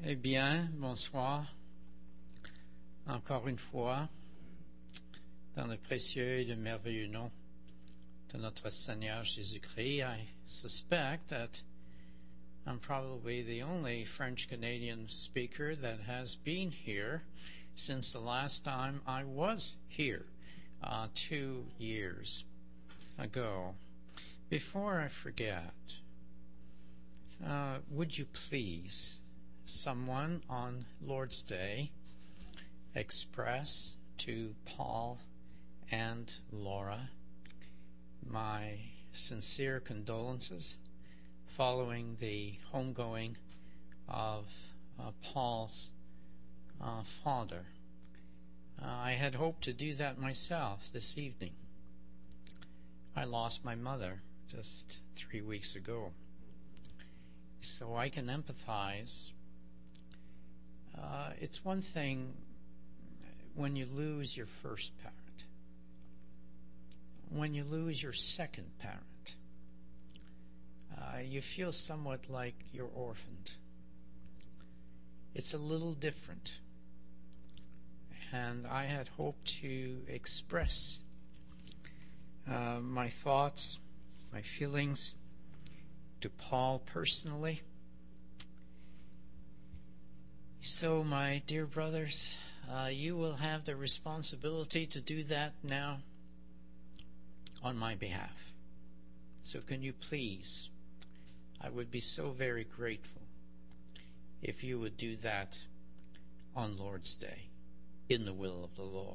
Eh bien, bonsoir. Encore une fois, dans le précieux et le merveilleux nom de notre Seigneur Jésus-Christ, I suspect that I'm probably the only French-Canadian speaker that has been here since the last time I was here 2 years ago. Before I forget, would you please, someone on Lord's Day, express to Paul and Laura my sincere condolences following the homegoing of Paul's father. I had hoped to do that myself this evening. I lost my mother just 3 weeks ago, so I can empathize. It's one thing when you lose your first parent, when you lose your second parent, you feel somewhat like you're orphaned. It's a little different, and I had hoped to express my thoughts, my feelings to Paul personally. So, my dear brothers, you will have the responsibility to do that now on my behalf. So can you please, I would be so very grateful if you would do that on Lord's Day, in the will of the Lord.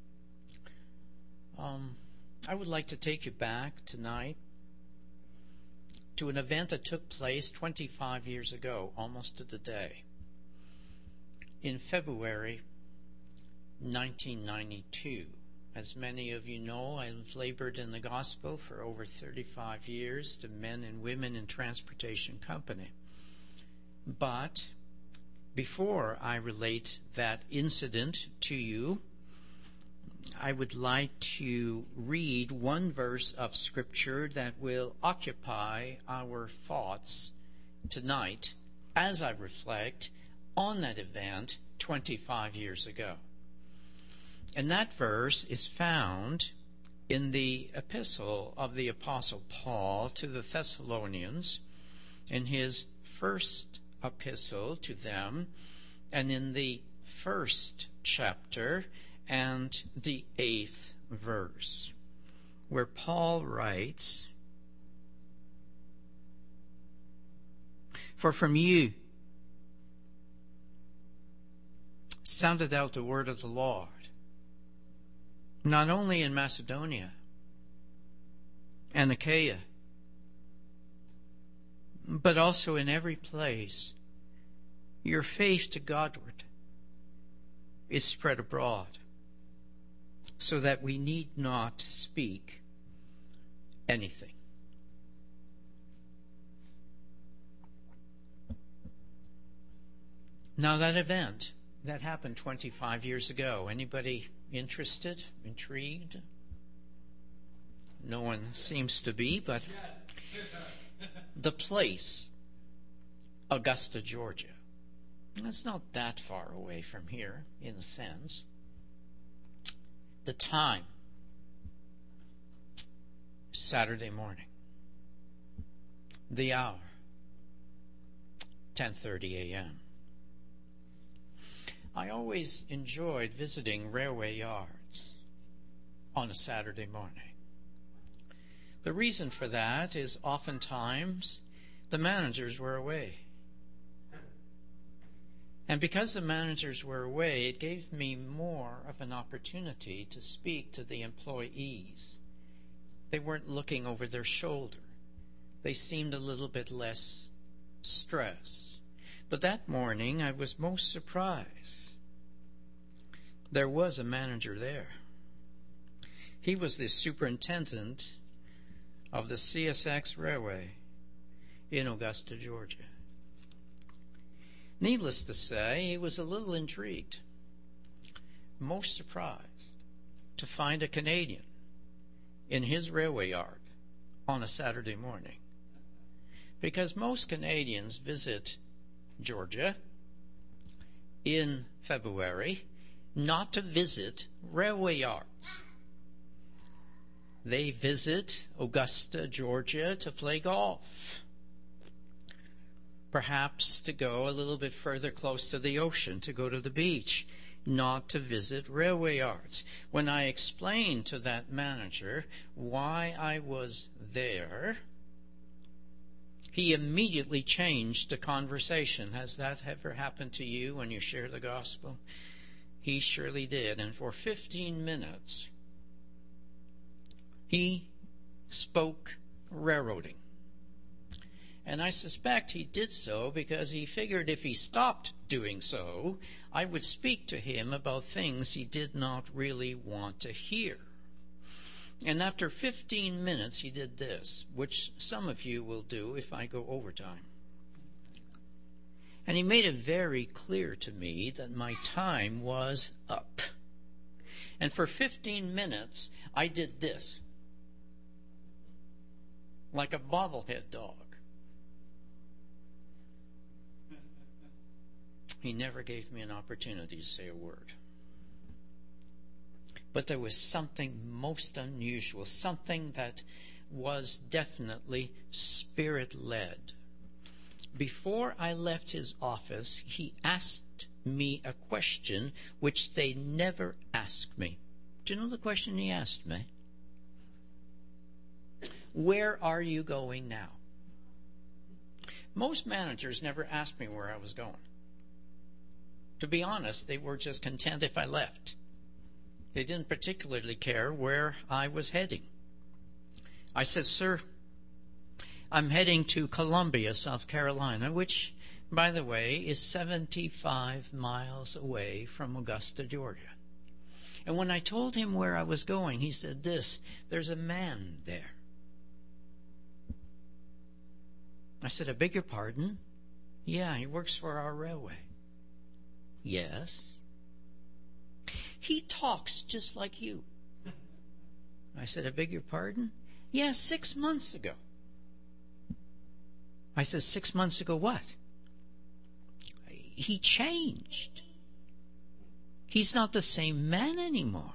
I would like to take you back tonight to an event that took place 25 years ago, almost to the day. In February 1992, as many of you know, I've labored in the gospel for over 35 years to men and women in transportation company. But before I relate that incident to you, I would like to read one verse of Scripture that will occupy our thoughts tonight as I reflect on that event 25 years ago. And that verse is found in the epistle of the Apostle Paul to the Thessalonians, in his first epistle to them, and in the first chapter and the 8th verse, where Paul writes, "For from you sounded out the word of the Lord, not only in Macedonia and Achaia, but also in every place. Your faith to Godward is spread abroad, so that we need not speak anything." Now that event, that happened 25 years ago. Anybody interested, intrigued? No one seems to be, but the place, Augusta, Georgia. It's not that far away from here, in a sense. The time, Saturday morning. The hour, 10:30 a.m. I always enjoyed visiting railway yards on a Saturday morning. The reason for that is oftentimes the managers were away. And because the managers were away, it gave me more of an opportunity to speak to the employees. They weren't looking over their shoulder. They seemed a little bit less stressed. But that morning I was most surprised. There was a manager there. He was the superintendent of the CSX Railway in Augusta, Georgia. Needless to say, he was a little intrigued, most surprised to find a Canadian in his railway yard on a Saturday morning. Because most Canadians visit Georgia in February not to visit railway yards. They visit Augusta, Georgia to play golf. Perhaps to go a little bit further close to the ocean, to go to the beach, not to visit railway yards. When I explained to that manager why I was there, he immediately changed the conversation. Has that ever happened to you when you share the gospel? He surely did. And for 15 minutes, he spoke railroading. And I suspect he did so because he figured if he stopped doing so, I would speak to him about things he did not really want to hear. And after 15 minutes, he did this, which some of you will do if I go overtime. And he made it very clear to me that my time was up. And for 15 minutes, I did this, like a bobblehead dog. He never gave me an opportunity to say a word. But there was something most unusual, something that was definitely Spirit-led. Before I left his office, he asked me a question which they never asked me. Do you know the question he asked me? Where are you going now? Most managers never asked me where I was going. To be honest, they were just content if I left. They didn't particularly care where I was heading. I said, "Sir, I'm heading to Columbia, South Carolina," which, by the way, is 75 miles away from Augusta, Georgia. And when I told him where I was going, he said this, "There's a man there." I said, "I beg your pardon?" "Yeah, he works for our railway." "Yes." "He talks just like you." I said, "I beg your pardon?" "Yes, 6 months ago." I said, 6 months ago what? "He changed. He's not the same man anymore.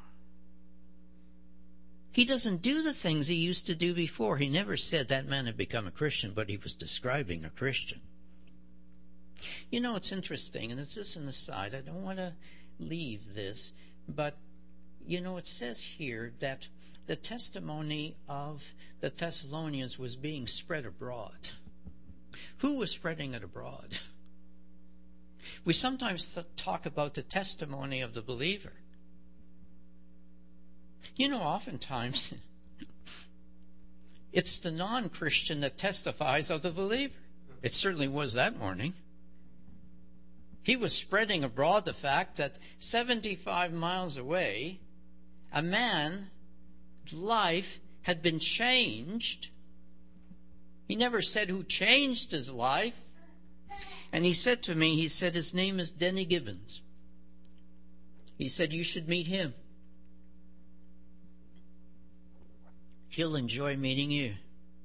He doesn't do the things he used to do before." He never said that man had become a Christian, but he was describing a Christian. You know, it's interesting, and it's just an aside. I don't want to leave this, but, you know, it says here that the testimony of the Thessalonians was being spread abroad. Who was spreading it abroad? We sometimes talk about the testimony of the believer. You know, oftentimes, it's the non-Christian that testifies of the believer. It certainly was that morning. He was spreading abroad the fact that 75 miles away, a man's life had been changed. He never said who changed his life. And he said to me, his name is Denny Gibbons. He said, "You should meet him. He'll enjoy meeting you."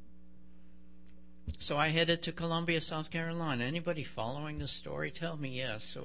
So I headed to Columbia, South Carolina. Anybody following the story? Tell me yes. So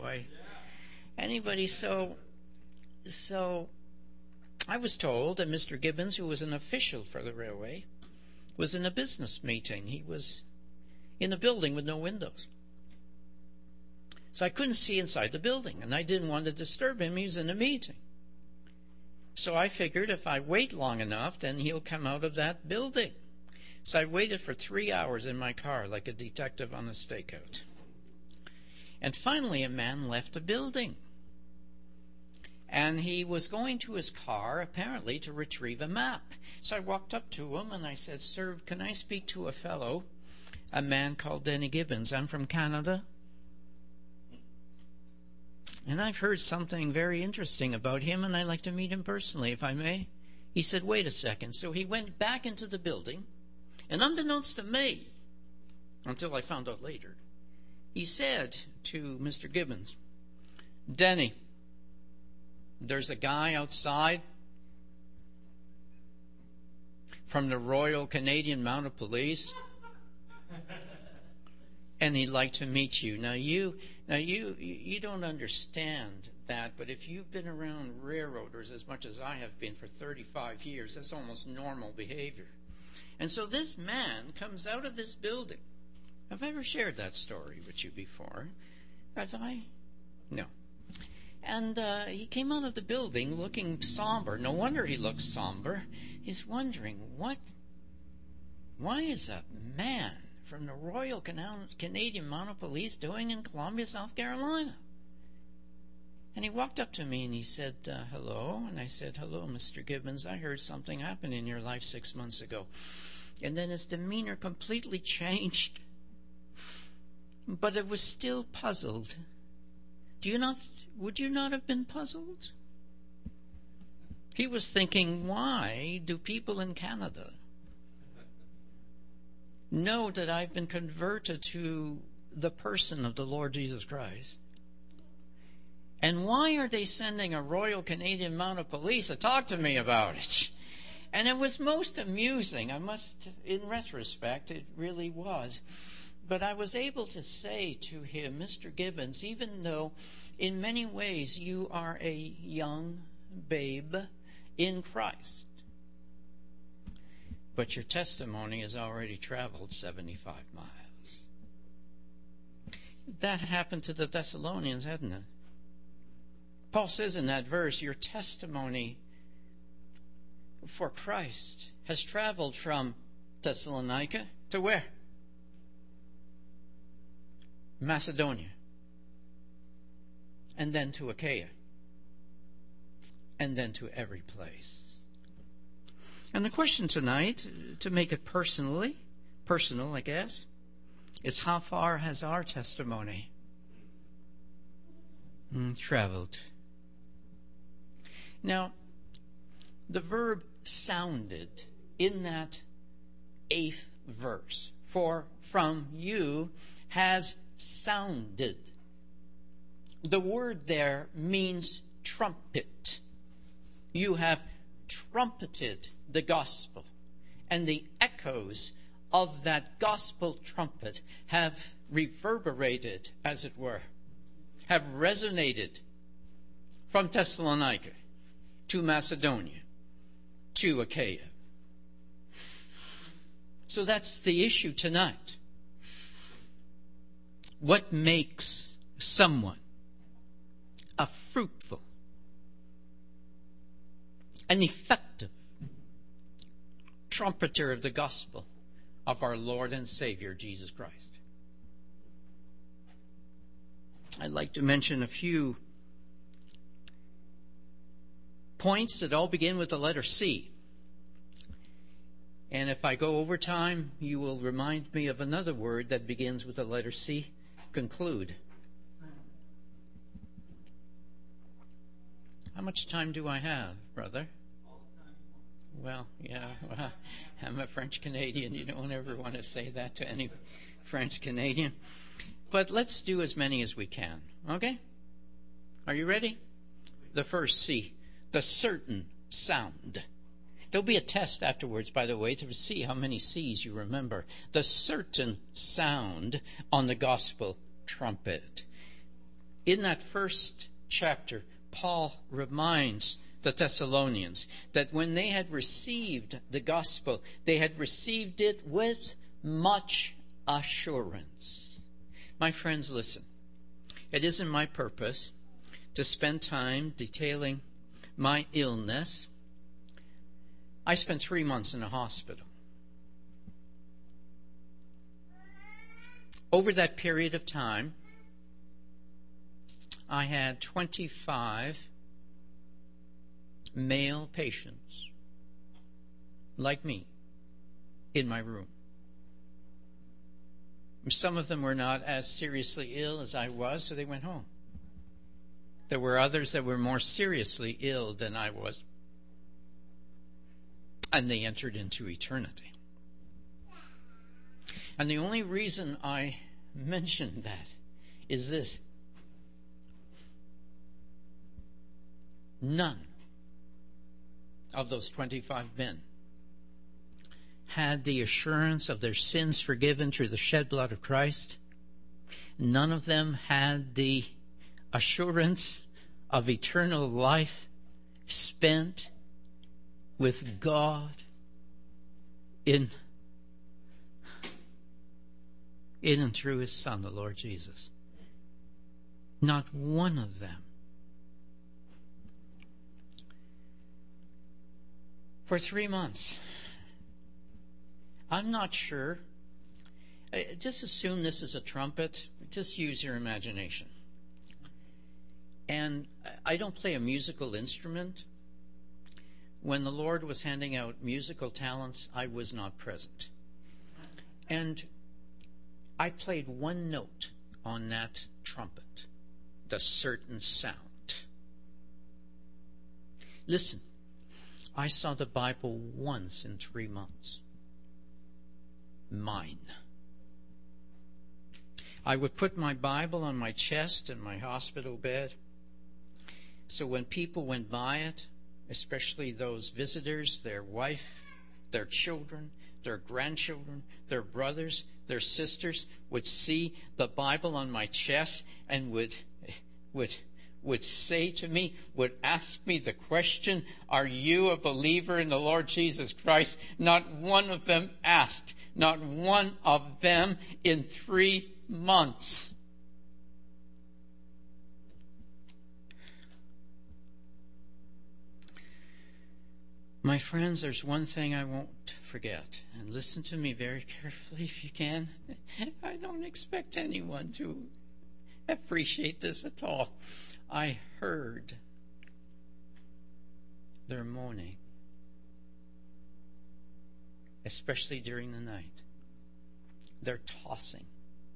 I was told that Mr. Gibbons, who was an official for the railway, was in a business meeting. He was in a building with no windows. So I couldn't see inside the building, and I didn't want to disturb him. He was in a meeting. So I figured if I wait long enough, then he'll come out of that building. So I waited for 3 hours in my car like a detective on a stakeout. And finally a man left the building. And he was going to his car, apparently, to retrieve a map. So I walked up to him and I said, "Sir, can I speak to a man called Denny Gibbons? I'm from Canada. And I've heard something very interesting about him, and I'd like to meet him personally, if I may." He said, "Wait a second." So he went back into the building, and unbeknownst to me, until I found out later, he said to Mr. Gibbons, "Denny, there's a guy outside from the Royal Canadian Mounted Police, and he'd like to meet you. Now you don't understand that, but if you've been around railroaders as much as I have been for 35 years, that's almost normal behavior. And so this man comes out of this building. Have I ever shared that story with you before? Have I? No. And he came out of the building looking somber. No wonder he looks somber. He's wondering, why is a man from the Royal Canadian Mounted Police doing in Columbia, South Carolina? And he walked up to me and he said, hello. And I said, hello, Mr. Gibbons. I heard something happened in your life 6 months ago. And then his demeanor completely changed. But it was still puzzled. Would you not have been puzzled? He was thinking, why do people in Canada know that I've been converted to the person of the Lord Jesus Christ? And why are they sending a Royal Canadian Mounted Police to talk to me about it? And it was most amusing. In retrospect, it really was. But I was able to say to him, Mr. Gibbons, even though in many ways you are a young babe in Christ, but your testimony has already traveled 75 miles. That happened to the Thessalonians, hadn't it? Paul says in that verse, your testimony for Christ has traveled from Thessalonica to where? Macedonia. And then to Achaia. And then to every place. And the question tonight, to make it personal, I guess, is how far has our testimony traveled? Now, the verb sounded in that 8th verse, for from you has sounded. The word there means trumpet. You have trumpeted the gospel, and the echoes of that gospel trumpet have reverberated, as it were, have resonated from Thessalonica to Macedonia to Achaia. So that's the issue tonight. What makes someone a fruitful, an effective trumpeter of the gospel of our Lord and Savior, Jesus Christ? I'd like to mention a few points that all begin with the letter C. And if I go over time, you will remind me of another word that begins with the letter C. Conclude. How much time do I have, brother? Well, yeah, I'm a French Canadian. You don't ever want to say that to any French Canadian. But let's do as many as we can, okay? Are you ready? The first C, the certain sound. There'll be a test afterwards, by the way, to see how many C's you remember. The certain sound on the gospel trumpet. In that first chapter, Paul reminds the Thessalonians that when they had received the gospel, they had received it with much assurance. My friends, listen. It isn't my purpose to spend time detailing my illness. I spent 3 months in a hospital. Over that period of time, I had 25 male patients like me in my room. Some of them were not as seriously ill as I was, so they went home. There were others that were more seriously ill than I was, and they entered into eternity. And the only reason I mention that is this. None of those 25 men had the assurance of their sins forgiven through the shed blood of Christ None of them had the assurance of eternal life spent with God in and through His Son, the Lord Jesus. Not one of them. For 3 months. I'm not sure. Just assume this is a trumpet. Just use your imagination. And I don't play a musical instrument. When the Lord was handing out musical talents, I was not present. And I played one note on that trumpet, the certain sound. Listen, I saw the Bible once in 3 months. Mine. I would put my Bible on my chest in my hospital bed, so when people went by it, especially those visitors, their wife, their children, their grandchildren, their brothers, their sisters, would see the Bible on my chest and would say to me, would ask me the question, are you a believer in the Lord Jesus Christ? Not one of them asked. Not one of them in 3 months. My friends, there's one thing I won't forget, and listen to me very carefully if you can. I don't expect anyone to appreciate this at all. I heard their moaning, especially during the night. They're tossing.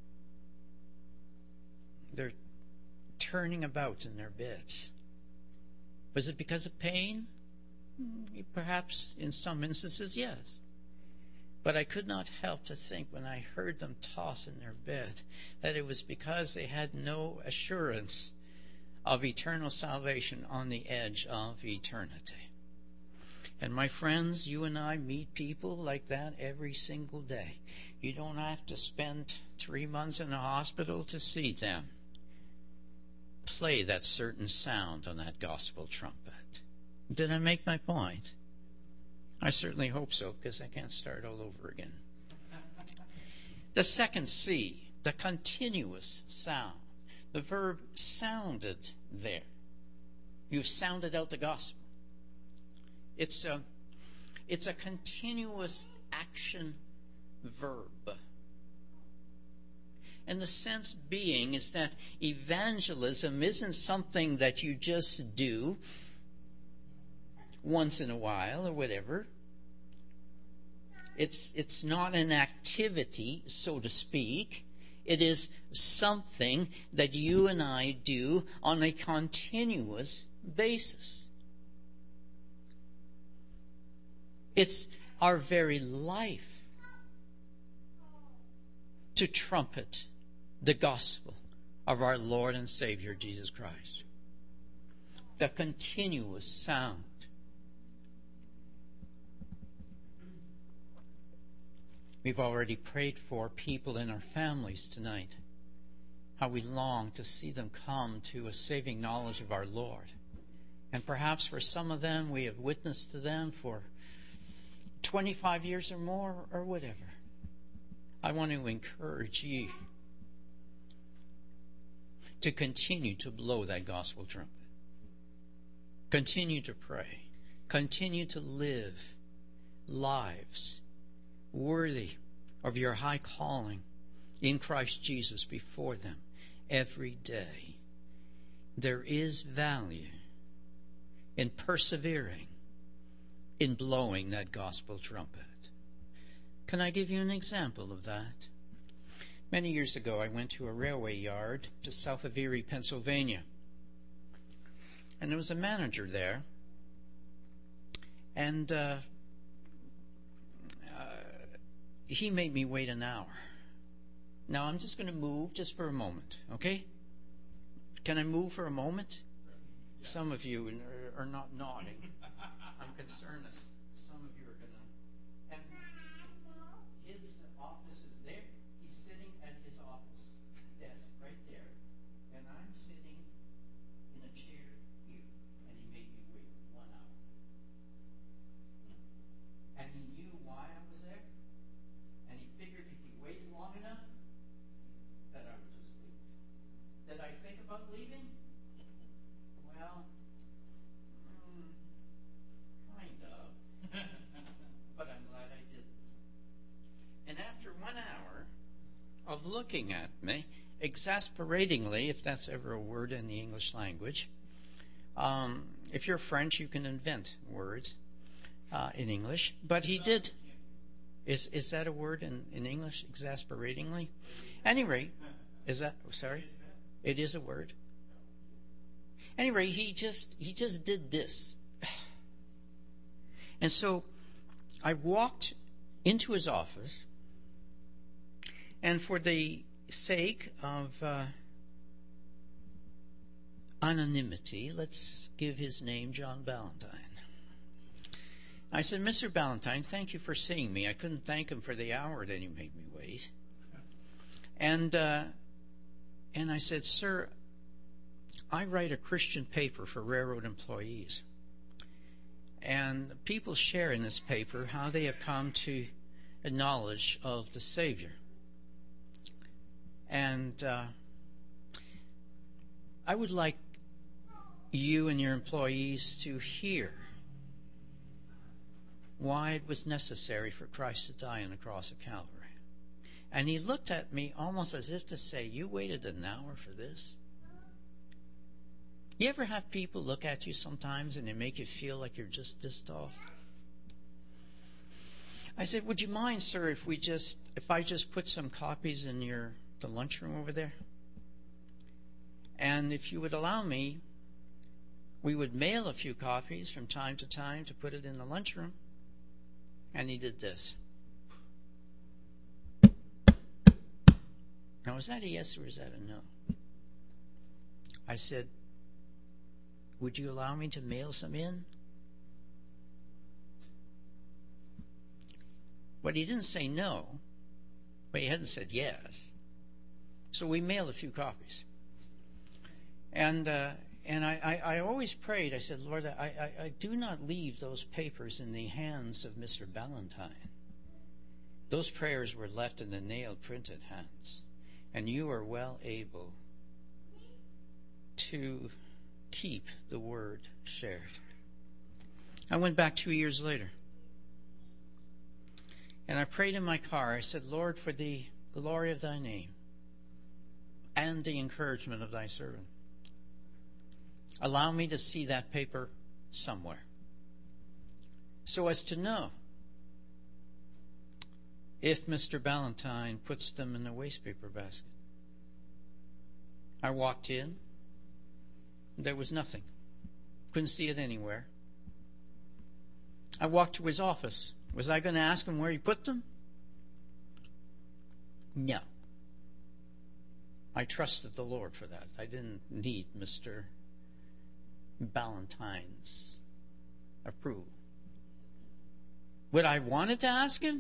They're turning about in their beds. Was it because of pain? Perhaps in some instances, yes. But I could not help to think when I heard them toss in their bed that it was because they had no assurance of eternal salvation on the edge of eternity. And my friends, you and I meet people like that every single day. You don't have to spend 3 months in a hospital to see them play that certain sound on that gospel trumpet. Did I make my point? I certainly hope so, because I can't start all over again. The second C, the continuous sound. The verb sounded there. You've sounded out the gospel. It's a continuous action verb. And the sense being is that evangelism isn't something that you just do once in a while or whatever. It's not an activity, so to speak. It is something that you and I do on a continuous basis. It's our very life to trumpet the gospel of our Lord and Savior Jesus Christ. The continuous sound. We've already prayed for people in our families tonight, how we long to see them come to a saving knowledge of our Lord. And perhaps for some of them, we have witnessed to them for 25 years or more or whatever. I want to encourage you to continue to blow that gospel trumpet. Continue to pray. Continue to live lives worthy of your high calling in Christ Jesus before them every day. There is value in persevering in blowing that gospel trumpet. Can I give you an example of that? Many years ago, I went to a railway yard just south of Erie, Pennsylvania. And there was a manager there. And he made me wait an hour. Now, I'm just going to move just for a moment, okay? Can I move for a moment? Some of you are not nodding. I'm concerned that some of you are going to. And his office is there. He's sitting at his office desk I think about leaving? Well, kind of. But I'm glad I didn't. And after 1 hour of looking at me, exasperatingly, if that's ever a word in the English language, if you're French, you can invent words in English. But he did. Is that a word in English, exasperatingly? Anyway, is that, sorry? It is a word. Anyway, he just did this. And so I walked into his office, and for the sake of anonymity, let's give his name John Ballantyne. I said, Mr. Ballantyne, thank you for seeing me. I couldn't thank him for the hour that he made me wait. And I said, sir, I write a Christian paper for railroad employees. And people share in this paper how they have come to a knowledge of the Savior. And I would like you and your employees to hear why it was necessary for Christ to die on the cross of Calvary. And he looked at me almost as if to say, you waited an hour for this? You ever have people look at you sometimes and they make you feel like you're just dissed off? I said, would you mind, sir, if I just put some copies in the lunchroom over there? And if you would allow me, we would mail a few copies from time to time to put it in the lunchroom. And he did this. Now, is that a yes or is that a no? I said, would you allow me to mail some in? But he didn't say no, but he hadn't said yes. So we mailed a few copies. And I always prayed, I said, Lord, I do not leave those papers in the hands of Mr. Ballantyne. Those prayers were left in the nail-printed hands. And you are well able to keep the word shared. I went back 2 years later. And I prayed in my car. I said, Lord, for the glory of thy name and the encouragement of thy servant, allow me to see that paper somewhere so as to know if Mr. Ballantyne puts them in the waste paper basket. I walked in. There was nothing. Couldn't see it anywhere. I walked to his office. Was I going to ask him where he put them? No. I trusted the Lord for that. I didn't need Mr. Ballantyne's approval. Would I wanted to ask him?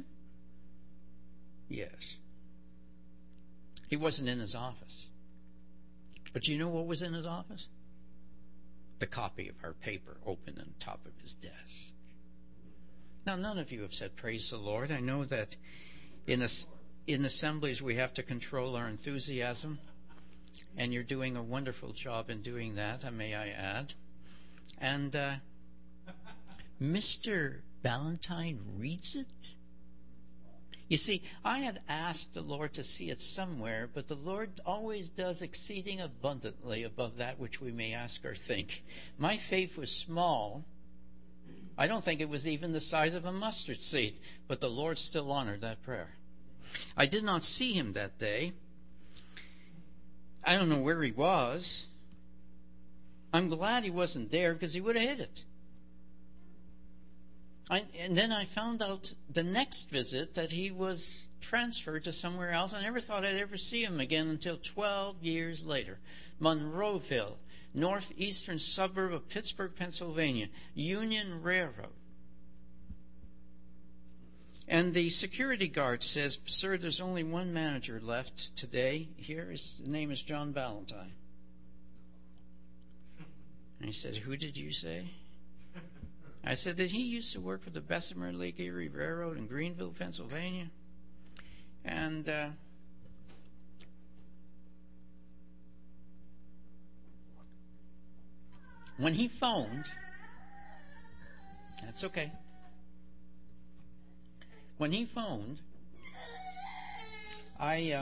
Yes. He wasn't in his office. But you know what was in his office? The copy of our paper open on top of his desk. Now, none of you have said, praise the Lord. I know that in assemblies we have to control our enthusiasm, and you're doing a wonderful job in doing that, may I add. And Mr. Ballantyne reads it. You see, I had asked the Lord to see it somewhere, but the Lord always does exceeding abundantly above that which we may ask or think. My faith was small. I don't think it was even the size of a mustard seed, but the Lord still honored that prayer. I did not see him that day. I don't know where he was. I'm glad he wasn't there because he would have hit it. And then I found out the next visit that he was transferred to somewhere else. I never thought I'd ever see him again until 12 years later. Monroeville, northeastern suburb of Pittsburgh, Pennsylvania, Union Railroad. And the security guard says, sir, there's only one manager left today. Here, his name is John Ballantyne. And he said, who did you say? I said that he used to work for the Bessemer Lake Erie Railroad in Greenville, Pennsylvania. And When he phoned, that's okay. When he phoned, I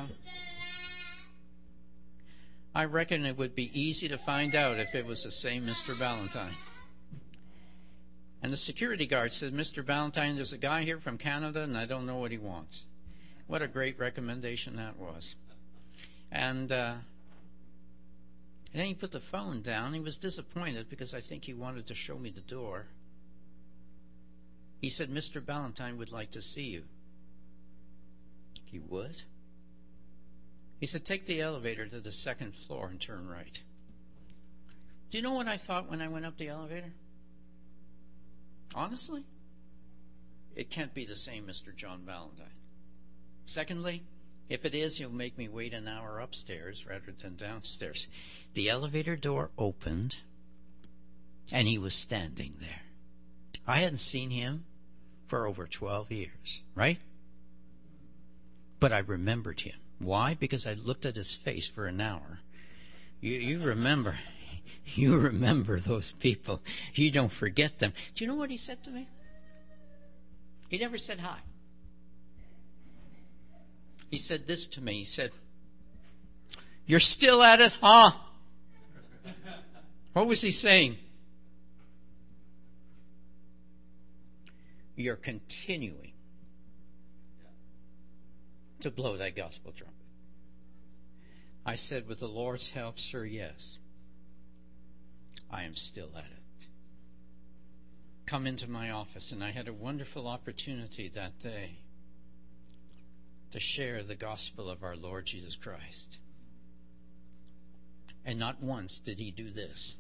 reckon it would be easy to find out if it was the same Mr. Ballantyne. And the security guard said, "Mr. Ballantyne, there's a guy here from Canada, and I don't know what he wants." What a great recommendation that was. And then he put the phone down. He was disappointed because I think he wanted to show me the door. He said, "Mr. Ballantyne would like to see you." He would? He said, "Take the elevator to the second floor and turn right." Do you know what I thought when I went up the elevator? Honestly, it can't be the same Mr. John Ballantyne. Secondly, if it is, he'll make me wait an hour upstairs rather than downstairs. The elevator door opened, and he was standing there. I hadn't seen him for over 12 years, right? But I remembered him. Why? Because I looked at his face for an hour. You remember. You remember those people. You don't forget them. Do you know what he said to me? He never said hi. He said this to me. He said, "You're still at it, huh?" What was he saying? You're continuing to blow that gospel trumpet. I said, "With the Lord's help, sir, yes. I am still at it." Come into my office, and I had a wonderful opportunity that day to share the gospel of our Lord Jesus Christ. And not once did he do this.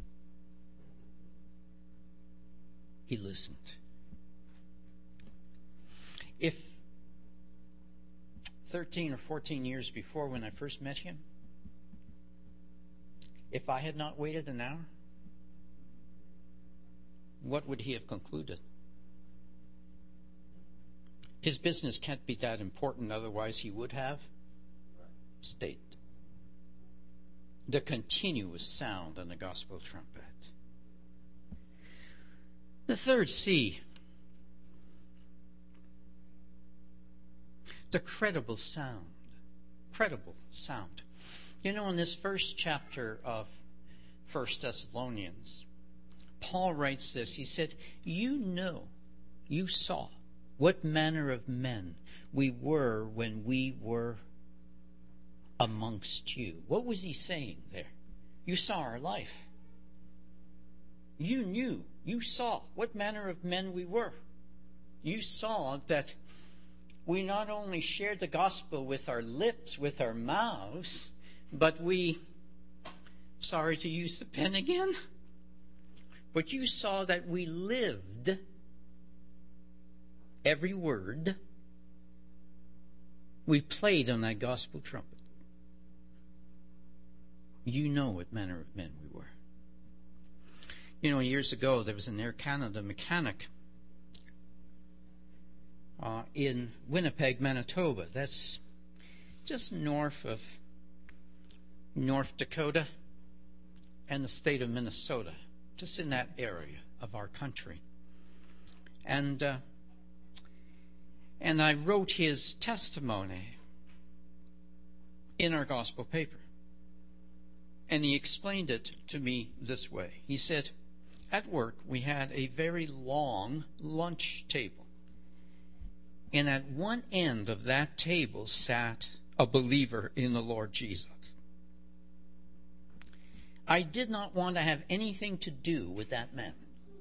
He listened. If 13 or 14 years before, when I first met him, if I had not waited an hour, what would he have concluded? His business can't be that important, otherwise he would have stayed. The continuous sound on the gospel trumpet. The third C, the credible sound. Credible sound. You know, in this first chapter of 1 Thessalonians, Paul writes this. He said, you saw what manner of men we were when we were amongst you. What was he saying there? You saw our life. You knew, you saw what manner of men we were. You saw that we not only shared the gospel with our lips, with our mouths, but we, sorry to use the pen again, but you saw that we lived every word. We played on that gospel trumpet. You know what manner of men we were. You know, years ago, there was an Air Canada mechanic in Winnipeg, Manitoba. That's just north of North Dakota and the state of Minnesota, just in that area of our country. And I wrote his testimony in our gospel paper. And he explained it to me this way. He said, at work we had a very long lunch table. And at one end of that table sat a believer in the Lord Jesus. I did not want to have anything to do with that man.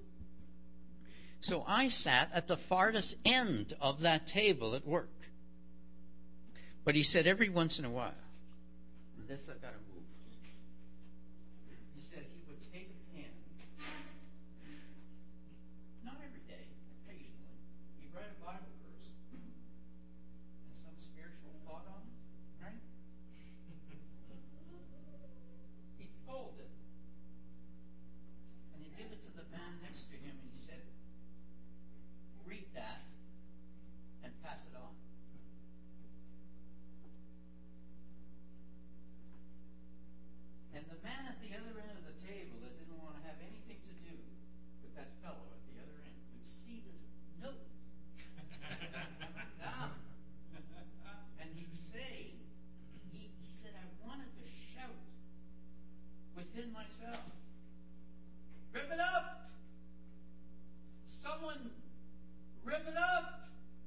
So I sat at the farthest end of that table at work. But he said every once in a while, this I've got to move. He said he would take a pen, not every day, occasionally. He'd write a Bible verse and some spiritual thought on it, right? He'd fold it and he'd give it to the man next to him and he said, read that and pass it on. And the man at the other end of the table that didn't want to have if that fellow at the other end would see this note coming down, and he'd say, he said, I wanted to shout within myself, rip it up! Someone rip it up!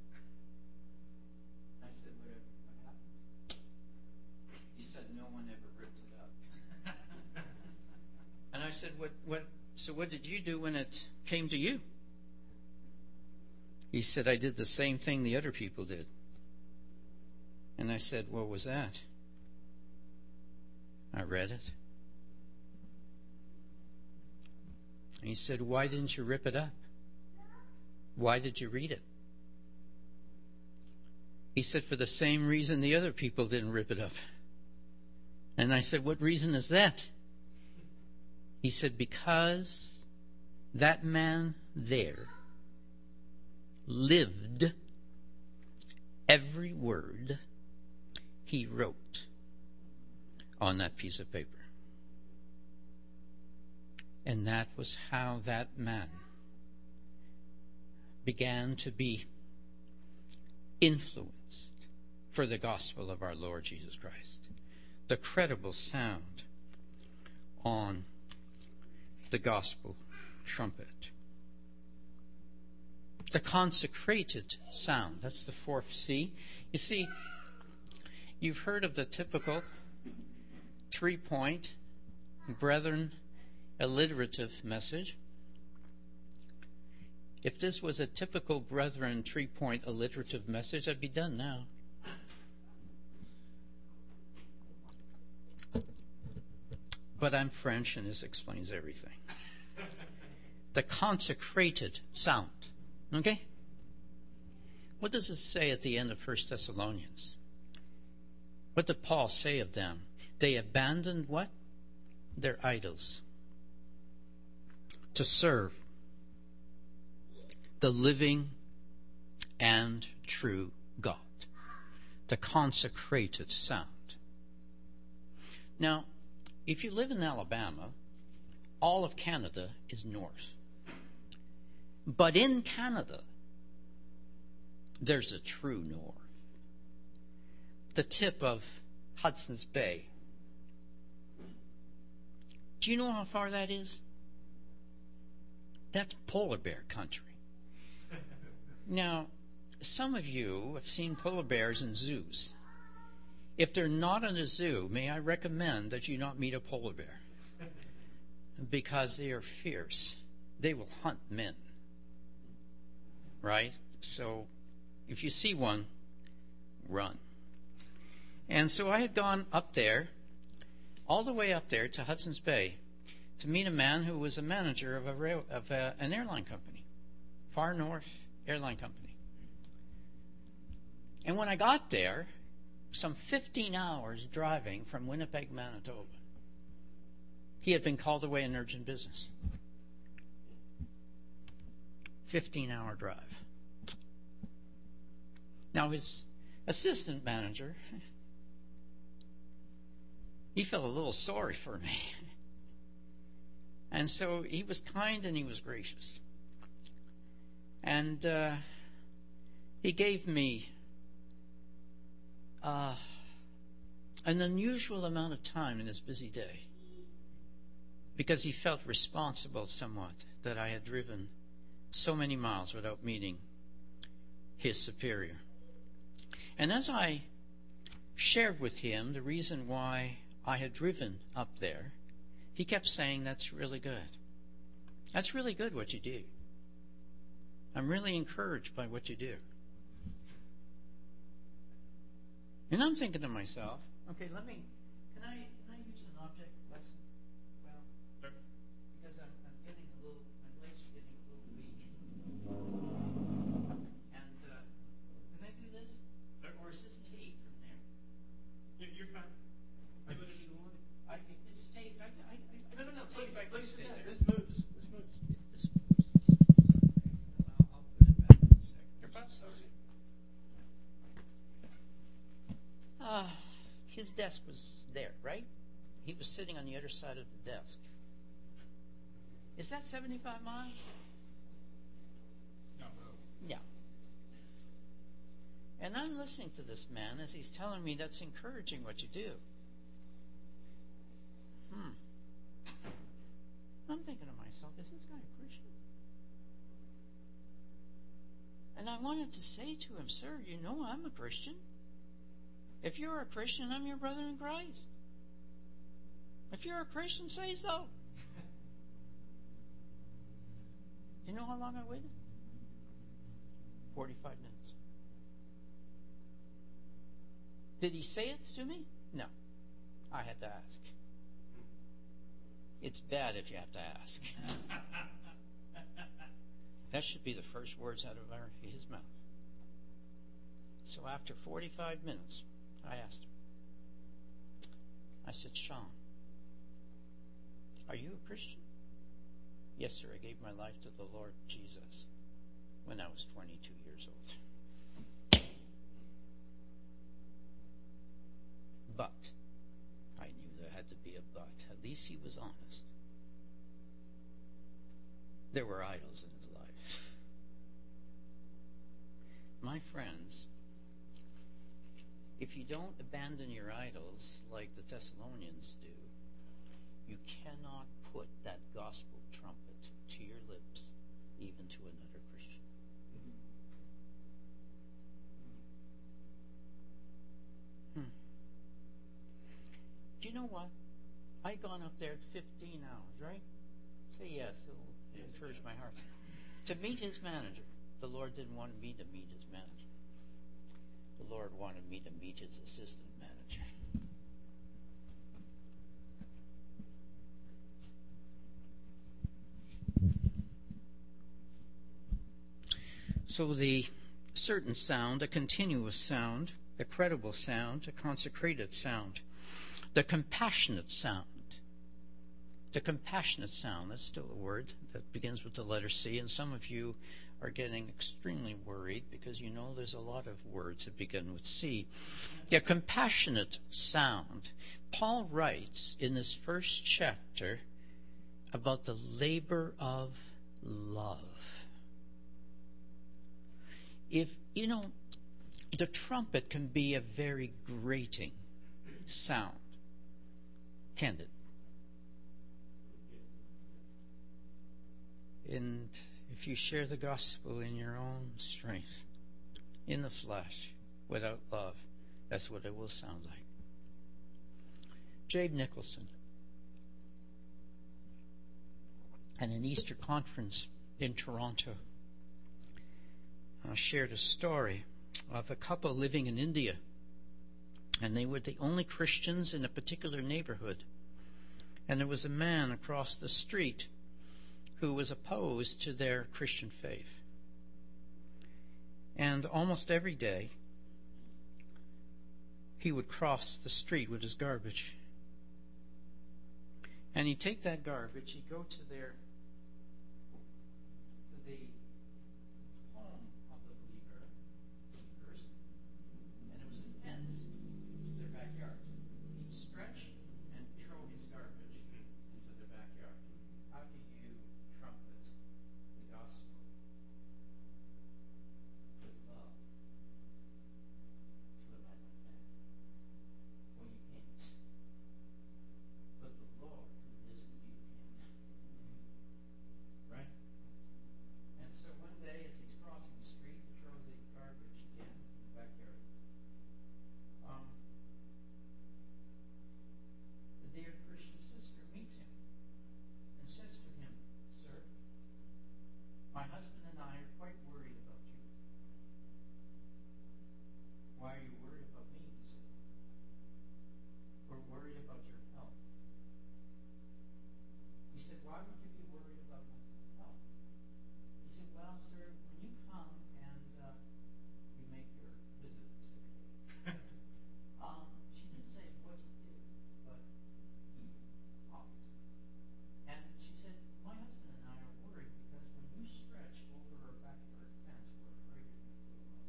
I said, what happened? He said, no one ever ripped it up. And I said, so what did you do when it came to you? He said, I did the same thing the other people did. And I said, what was that? I read it. And he said, why didn't you rip it up? Why did you read it? He said, for the same reason the other people didn't rip it up. And I said, what reason is that? He said, because that man there lived every word he wrote on that piece of paper. And that was how that man began to be influenced for the gospel of our Lord Jesus Christ. The credible sound on the gospel trumpet. The consecrated sound. That's the fourth C. You see, you've heard of the typical 3-point brethren alliterative message. If this was a typical brethren 3-point alliterative message, I'd be done now. But I'm French and this explains everything. The consecrated sound. Okay? What does it say at the end of 1 Thessalonians? What did Paul say of them? They abandoned what? Their idols. To serve the living and true God. The consecrated sound. Now, if you live in Alabama, all of Canada is north. But in Canada, there's a true north. The tip of Hudson's Bay. Do you know how far that is? That's polar bear country. Now, some of you have seen polar bears in zoos. If they're not in a zoo, may I recommend that you not meet a polar bear? Because they are fierce. They will hunt men. Right? So, if you see one, run. And so I had gone up there, all the way up there to Hudson's Bay, to meet a man who was a manager of an airline company, Far North Airline Company. And when I got there, some 15 hours driving from Winnipeg, Manitoba, he had been called away in urgent business. 15-hour drive. Now his assistant manager, he felt a little sorry for me. And so he was kind and he was gracious. And he gave me an unusual amount of time in his busy day, because he felt responsible somewhat that I had driven so many miles without meeting his superior. And as I shared with him the reason why I had driven up there, he kept saying, that's really good. That's really good what you do. I'm really encouraged by what you do. And I'm thinking to myself, okay, can I use an object lesson? Well, sure. Because I'm getting a little, my legs are getting a little weak. And can I do this? Sure. Or is this tape from there? You're fine. I do whatever you want. It's taped. No, please stay there. This moves. This moves. I'll put it back in a second. You're fine. His desk was there, right? He was sitting on the other side of the desk. Is that 75 miles? No. Yeah. And I'm listening to this man as he's telling me that's encouraging what you do. I'm thinking to myself, is this guy a Christian? And I wanted to say to him, sir, you know I'm a Christian. If you're a Christian, I'm your brother in Christ. If you're a Christian, say so. You know how long I waited? 45 minutes. Did he say it to me? No. I had to ask. It's bad if you have to ask. That should be the first words out of his mouth. So after 45 minutes, I asked him. I said, Sean, are you a Christian? Yes, sir. I gave my life to the Lord Jesus when I was 22 years old. But I knew there had to be a but. At least he was honest. There were idols in his life. My friends, if you don't abandon your idols like the Thessalonians do, you cannot put that gospel trumpet to your lips, even to another Christian. Do you know what? I'd gone up there 15 hours, right? Say yes, it'll encourage my heart. To meet his manager. The Lord didn't want me to meet his manager. The Lord wanted me to meet his assistant manager. So the certain sound, a continuous sound, a credible sound, a consecrated sound, the compassionate sound. The compassionate sound, that's still a word that begins with the letter C, and some of you are getting extremely worried because you know there's a lot of words that begin with C. The compassionate sound. Paul writes in this first chapter about the labor of love. If, you know, the trumpet can be a very grating sound, can't it? And if you share the gospel in your own strength, in the flesh, without love, that's what it will sound like. Jabe Nicholson, at an Easter conference in Toronto, shared a story of a couple living in India, and they were the only Christians in a particular neighborhood. And there was a man across the street who was opposed to their Christian faith. And almost every day, he would cross the street with his garbage. And he'd take that garbage, he'd go to the home of the believer person, and it was a fence to their backyard. He'd stretch and throw his garbage into their backyard. How do you trumpet the gospel with love to a man like that? Well, you can't. But the Lord who lives in you can. Right? And so one day, as he's crossing the street to throw the garbage again in the backyard, the dear Christian sister meets him and says to him, "Sir, my husband and I are quite worried about you." "Why are you worried about me?" he said. "We're worried about your health." He said, "Why would you be worried about my health?" He said, "Well, sir, when you come and you make your visits every day." She didn't say what he did, but he obviously. And she said, "My husband and I are worried because when you stretch over our backyard fence, we're afraid you're going to kill us."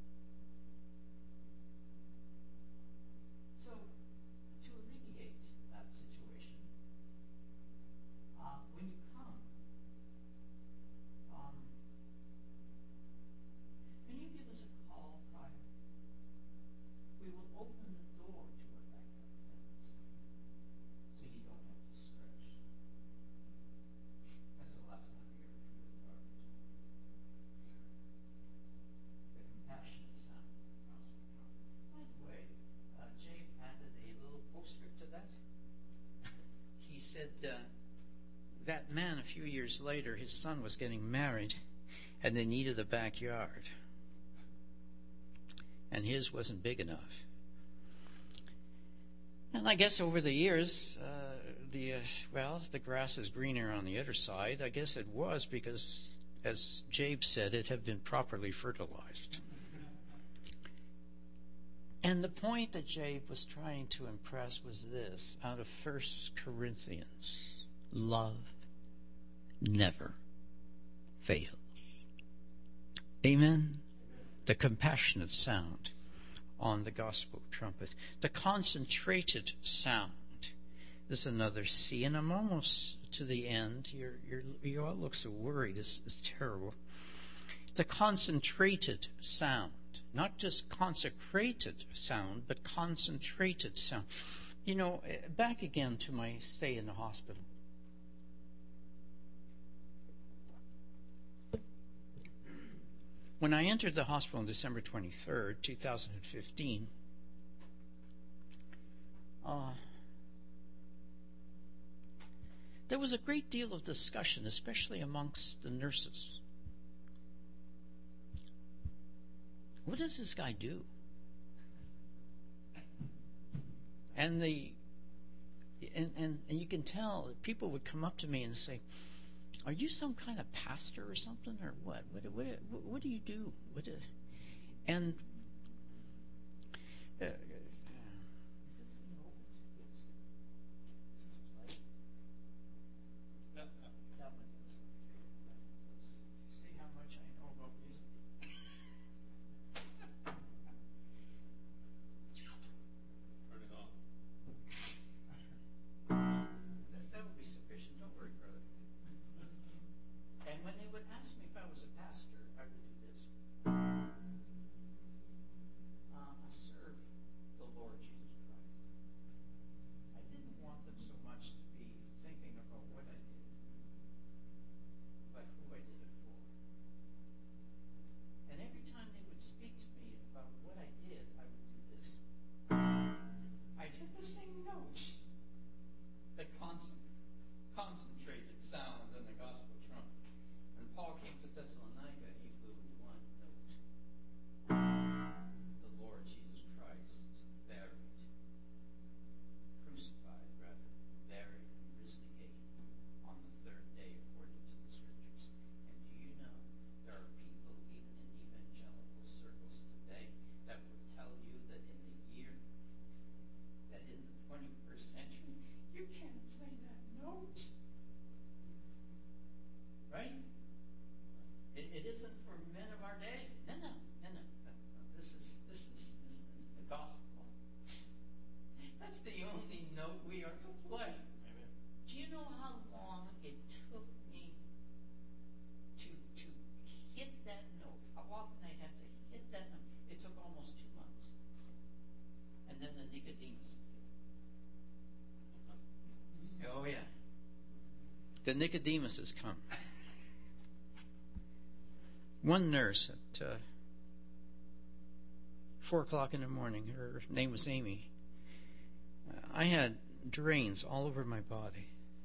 So, to alleviate that situation, when you that man, a few years later, his son was getting married, and they needed a backyard. And his wasn't big enough. And I guess over the years, the grass is greener on the other side. I guess it was because, as Jabe said, it had been properly fertilized. And the point that Jabe was trying to impress was this, out of 1 Corinthians, love never fails. Amen? The compassionate sound on the gospel trumpet. The concentrated sound. This is another C, and I'm almost to the end. You all look so worried. It's terrible. The concentrated sound. Not just consecrated sound, but concentrated sound. You know, back again to my stay in the hospital. When I entered the hospital on December 23rd, 2015, there was a great deal of discussion, especially amongst the nurses. What does this guy do? And you can tell that people would come up to me and say, "Are you some kind of pastor or something, or what? What do you do?" And see how much I know about music. Turn it on. That would be sufficient. Don't worry, brother. And when they would ask me if I was a pastor, I would do this. I serve the Lord Jesus Christ. I didn't want them so much to be thinking about what I did, but who I did it for. And every time they would speak to me about what I did, I would do this. I'd hit the same note. The concentrated sound in the gospel trumpet. When Paul came to Thessalonica, he blew one note. The Lord Jesus Christ, buried, crucified rather, buried and risen again on the third day according to the Scriptures. And do you know, there are people even in evangelical circles today that will tell you that in the 21st century, you can't play that note. Right? It isn't for men of our day. No. This is the gospel. That's the only note we are to play. Amen. Do you know how long it took me to hit that note? How often I had to hit that note? It took almost 2 months. And then the Nicodemus. Oh, yeah. The Nicodemus has come. One nurse at 4 o'clock in the morning, her name was Amy. I had drains all over my body.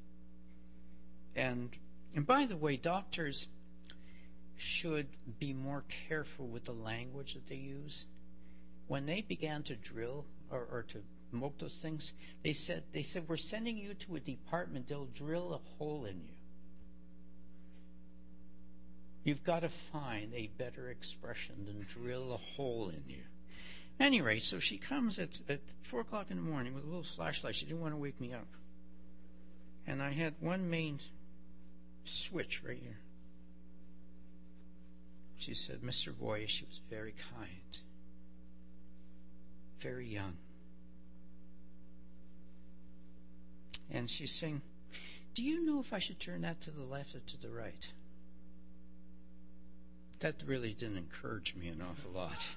And by the way, doctors should be more careful with the language that they use. When they began to drill or to smoke those things, they said, "We're sending you to a department, they'll drill a hole in you." You've got to find a better expression than drill a hole in you. Anyway, so she comes at 4 o'clock in the morning with a little flashlight. She didn't want to wake me up. And I had one main switch right here. She said, "Mr. Voye," she was very kind, very young. And she's saying, "Do you know if I should turn that to the left or to the right?" That really didn't encourage me an awful lot.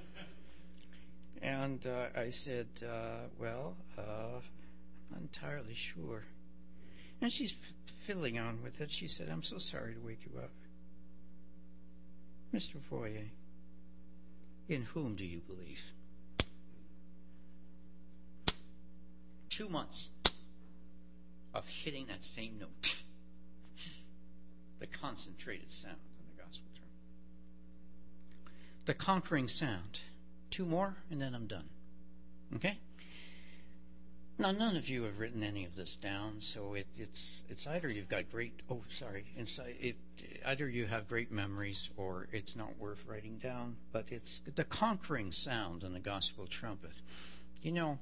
And I said, "Well, I'm not entirely sure." And she's fiddling on with it. She said, "I'm so sorry to wake you up. Mr. Voye, in whom do you believe?" 2 months of hitting that same note. the concentrated sound in the gospel trumpet. The conquering sound. 2 more, and then I'm done. Okay? Now, none of you have written any of this down, so it's either you've got either you have great memories or it's not worth writing down, but it's the conquering sound in the gospel trumpet. You know,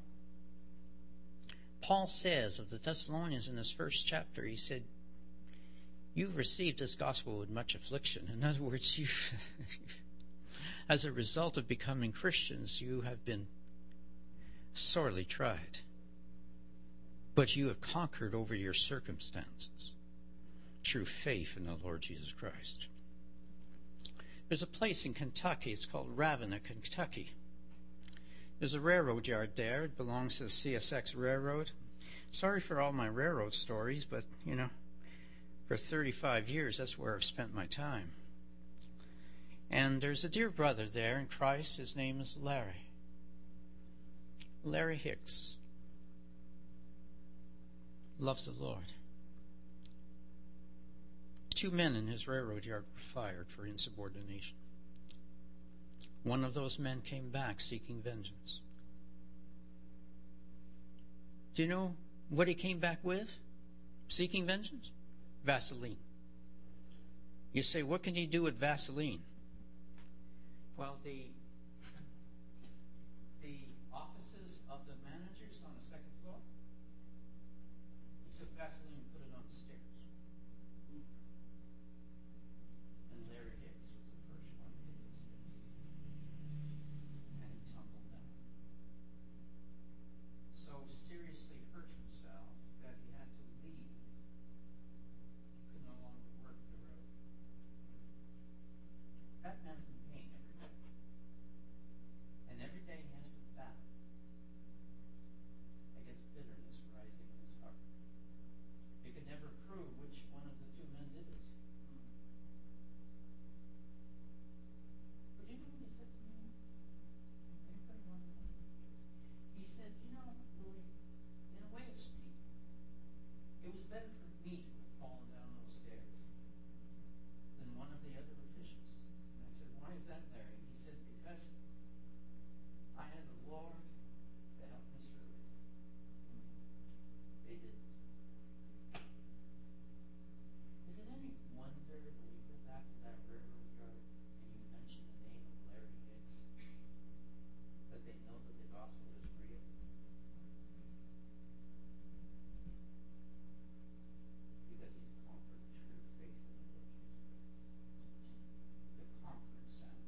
Paul says of the Thessalonians in this first chapter, he said, you've received this gospel with much affliction. In other words, you, as a result of becoming Christians, you have been sorely tried. But you have conquered over your circumstances through faith in the Lord Jesus Christ. There's a place in Kentucky, it's called Ravenna, Kentucky. There's a railroad yard there. It belongs to the CSX Railroad. Sorry for all my railroad stories, but, you know, for 35 years, that's where I've spent my time. And there's a dear brother there in Christ. His name is Larry. Larry Hicks. Loves the Lord. 2 men in his railroad yard were fired for insubordination. One of those men came back seeking vengeance. Do you know what he came back with? Seeking vengeance? Vaseline. You say, what can he do with Vaseline? Well, the offices of the managers on the second floor, he took Vaseline and put it on the stairs. And Larry Hicks was the first one to hit the stairs. And he tumbled down. So seriously hurt himself that he had to leave. He could no longer work the road. That man's in pain every day. And every day he has to battle against bitterness rising in his heart. He could never prove which one of the 2 men did it. But you know what he said to me? Anybody want to know? He said, you know, Louis, in a way of speaking, it was better for me to have fallen down those stairs than one of the other officials. And I said, why is that, Larry? He said, because I had the Lord to help me through it. They did. Is it any wonder when you go back to that railroad yard and you mention the name of Larry Hicks that they know that the gospel is real? Because he's conquered through faith in the Lord Jesus Christ. The conquering sound.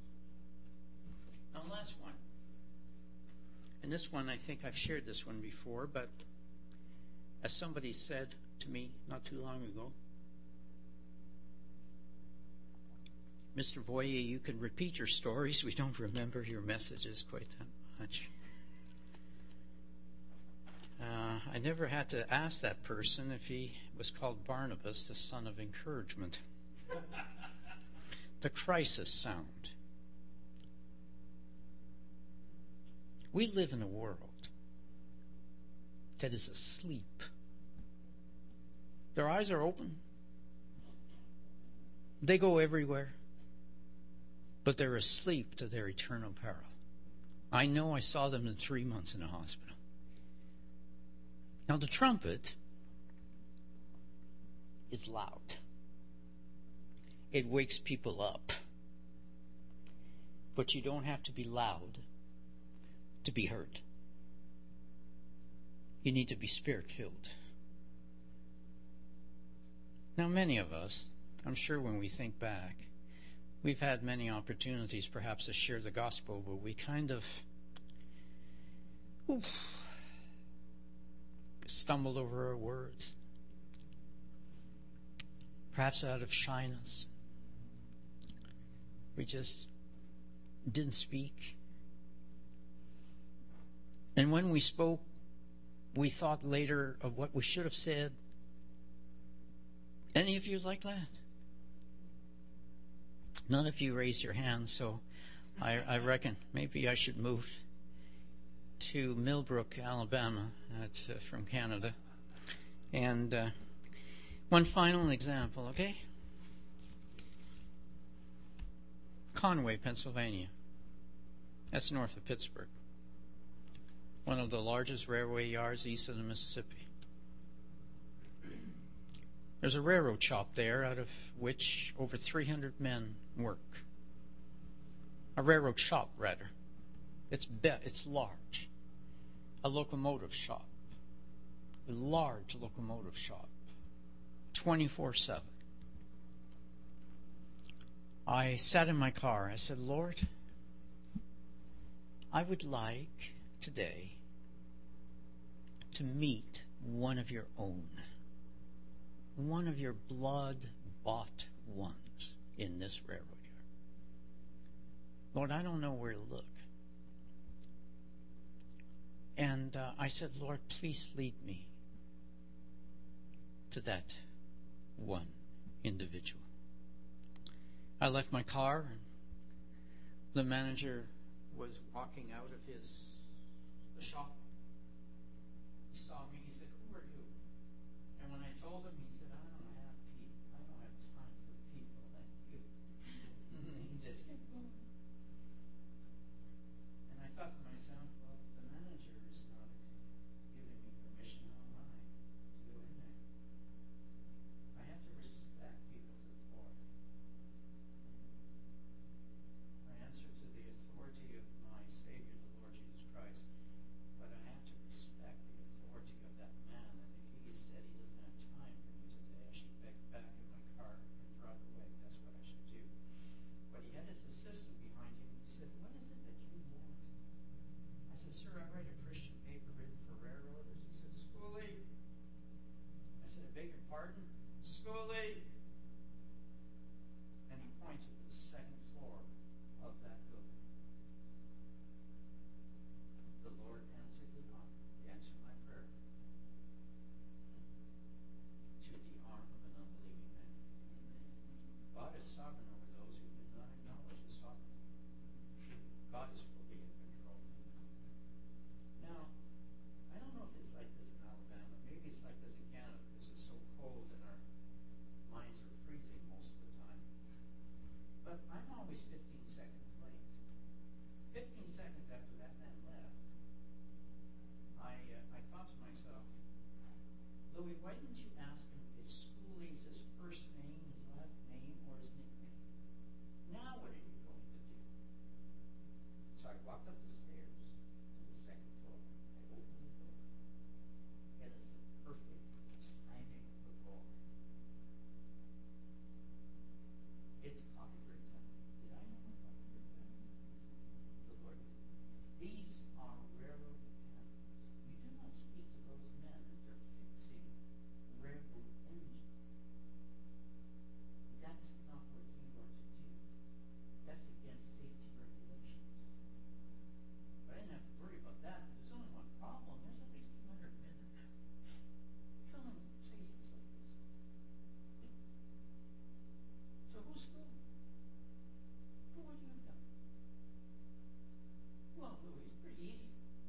Now, last one. And this one, I think I've shared this one before, but as somebody said to me not too long ago, Mr. Voye, you can repeat your stories. We don't remember your messages quite that much. I never had to ask that person if he was called Barnabas, the son of encouragement. The crisis sound. We live in a world that is asleep. Their eyes are open. They go everywhere. But they're asleep to their eternal peril. I know I saw them in 3 months in a hospital. Now the trumpet is loud. It wakes people up. But you don't have to be loud to be heard. You need to be spirit-filled. Now many of us, I'm sure when we think back, we've had many opportunities perhaps to share the gospel, but we kind of stumbled over our words. Perhaps out of shyness. We just didn't speak. And when we spoke, we thought later of what we should have said. Any of you like that? None of you raised your hands, so I reckon maybe I should move to Millbrook, Alabama, from Canada. And one final example, okay? Conway, Pennsylvania. That's north of Pittsburgh. One of the largest railway yards east of the Mississippi. There's a railroad shop there out of which over 300 men work. A railroad shop, rather. It's large. A locomotive shop. A large locomotive shop. 24/7. I sat in my car. I said, Lord, I would like today to meet one of your own, one of your blood-bought ones in this railroad yard. Lord, I don't know where to look. And I said, Lord, please lead me to that one individual. I left my car, and the manager was walking out of the shop. He saw me. He said, "Who are you?" And when I told him, he said, "I don't have time for people like you." He just kept going. And I thought to myself, well, the manager is not giving me permission. How am I to go in there? I have to respect people's authority. I answer to the authority of my Savior, the Lord Jesus Christ, but I have to respect the authority of that man. And if he said he doesn't have time for me today, I should back in my car and drive away. That's what I should do. But he had his assistant behind him. He said, "What is it that you want?" I said, "Sir, I write a Christian paper written for railroaders." He said, "Schoolie." I said, "I beg your pardon?" "Schoolie." And he pointed to the second floor of that building. The Lord answered the knock. He answered my prayer to the arm of an unbelieving man. God is sovereign over those who do not acknowledge His sovereignty. God is fully in control. Now, I don't know if it's like this in Alabama. Maybe it's like this in Canada because it's so cold and our minds are freezing most of the time. But I'm always 15 seconds late. 15 seconds after that man left, I thought to myself, Louis, why didn't you ask him if Schoolie's his first name, his last name, or his nickname? Now what are you going to do? So I walked up the stairs to the second floor. I opened the door. It is the perfect timing of the door. It's coffee break time. Did I know what coffee break time is? The Lord did. These are railroad captains. You do not speak to those men as they're fixing railroad engines. That's not what you are to do. That's against safety regulations. But I didn't have to worry about that. There's only one problem. There's at least 200 men in there filling places like this. So who's schooling? Who would you have done? Well, Louis, it's pretty easy.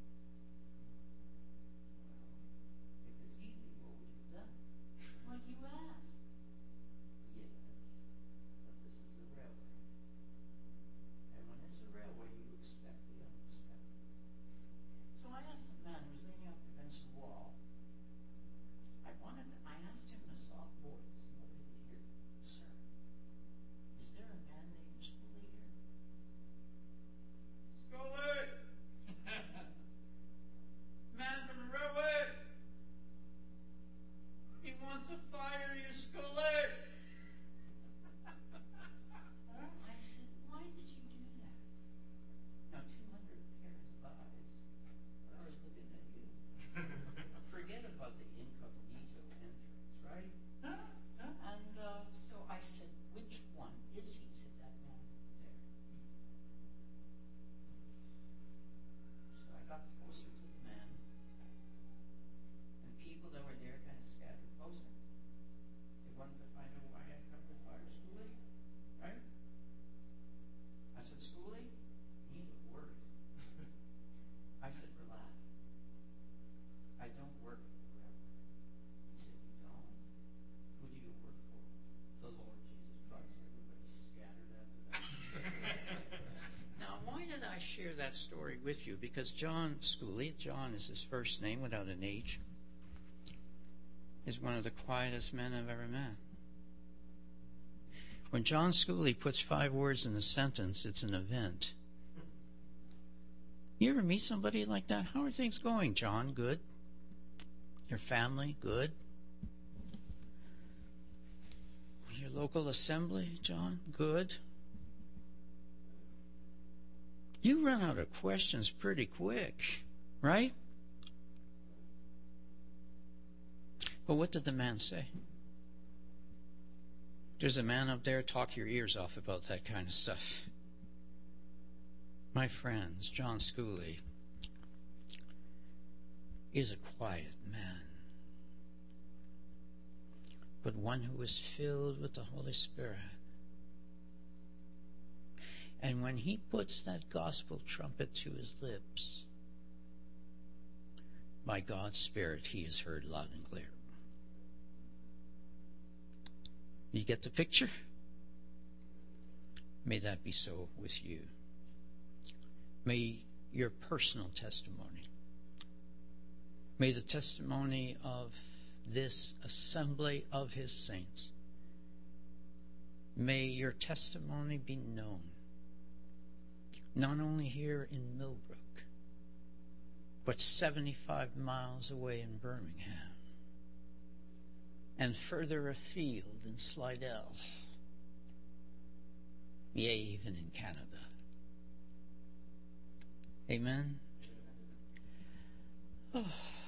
Well, if it's easy, what would you have done? Well, you asked. Yes, but this is a railway. And when it's a railway, you expect the unexpected. So I asked the man who was leaning up against the wall. I asked him in a soft voice, nobody could hear me. Sir, is there a man named Schoolie here? Schoolie! Man from the railway! He wants to fire you, Schoolie! I said, why did you do that? Now, 200 pairs of eyes, but I was looking at you. Forget about the incognito entrance, right? And so I said, which one is he? He said, that man there. So I got closer to the man, and people that were there kind of scattered closer. They wanted to that story with you because John Schooley, John is his first name without an H, is one of the quietest men I've ever met. When John Schooley puts 5 words in a sentence, it's an event. You ever meet somebody like that? How are things going, John? Good. Your family? Good. Your local assembly, John? Good. You run out of questions pretty quick, right? But what did the man say? There's a man up there, talk your ears off about that kind of stuff. My friends, John Schooley is a quiet man, but one who is filled with the Holy Spirit. And when he puts that gospel trumpet to his lips, by God's Spirit, he is heard loud and clear. You get the picture? May that be so with you. May your personal testimony, may the testimony of this assembly of his saints, may your testimony be known, not only here in Millbrook, but 75 miles away in Birmingham, and further afield in Slidell, yea, even in Canada. Amen. Oh.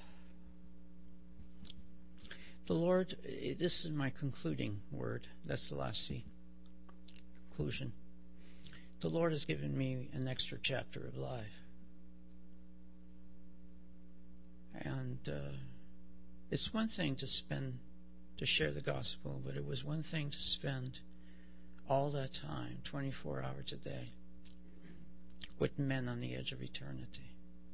The Lord, this is my concluding word. That's the last C. Conclusion. The Lord has given me an extra chapter of life. And it's one thing to share the gospel, but it was one thing to spend all that time, 24 hours a day, with men on the edge of eternity.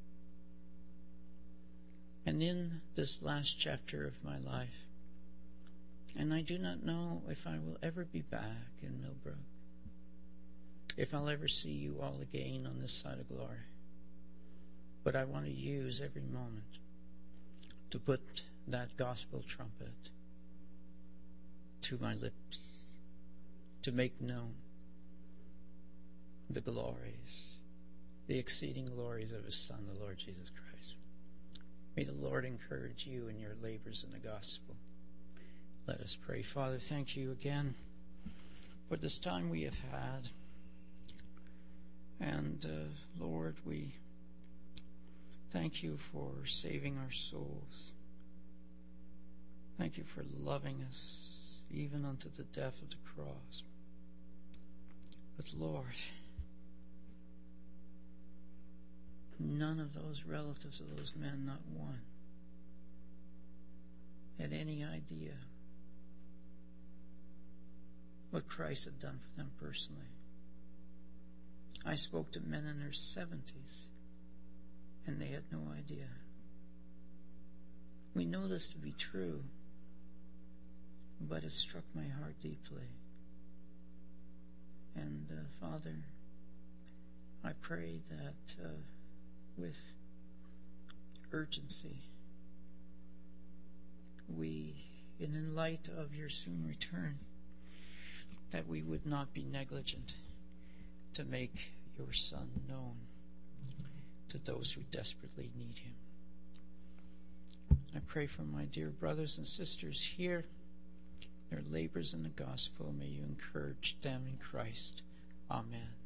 And in this last chapter of my life, and I do not know if I will ever be back in Millbrook, if I'll ever see you all again on this side of glory, but I want to use every moment to put that gospel trumpet to my lips, to make known the glories, the exceeding glories of his Son, the Lord Jesus Christ. May the Lord encourage you in your labors in the gospel. Let us pray. Father, thank you again for this time we have had. And Lord, we thank you for saving our souls. Thank you for loving us even unto the death of the cross. But Lord, none of those relatives of those men, not one, had any idea what Christ had done for them personally. I spoke to men in their 70s, and they had no idea. We know this to be true, but it struck my heart deeply. And Father, I pray that with urgency, we, in light of your soon return, that we would not be negligent to make your Son known to those who desperately need him. I pray for my dear brothers and sisters here, their labors in the gospel. May you encourage them in Christ. Amen.